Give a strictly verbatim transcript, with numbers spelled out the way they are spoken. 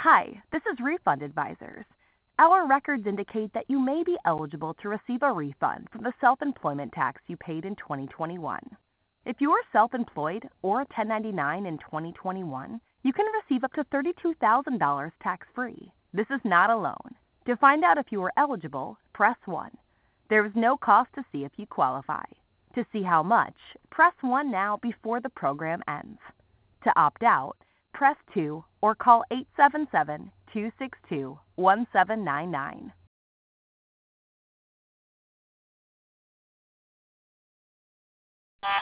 Hi, this is Refund Advisors. Our records indicate that you may be eligible to receive a refund from the self-employment tax you paid in twenty twenty-one. If you are self-employed or a ten ninety-nine in twenty twenty-one, you can receive up to thirty-two thousand dollars tax-free. This is not a loan. To find out if you are eligible, press one. There is no cost to see if you qualify. To see how much, press one now before the program ends. To opt out, press two or call eight seven seven, two six two, one seven nine nine.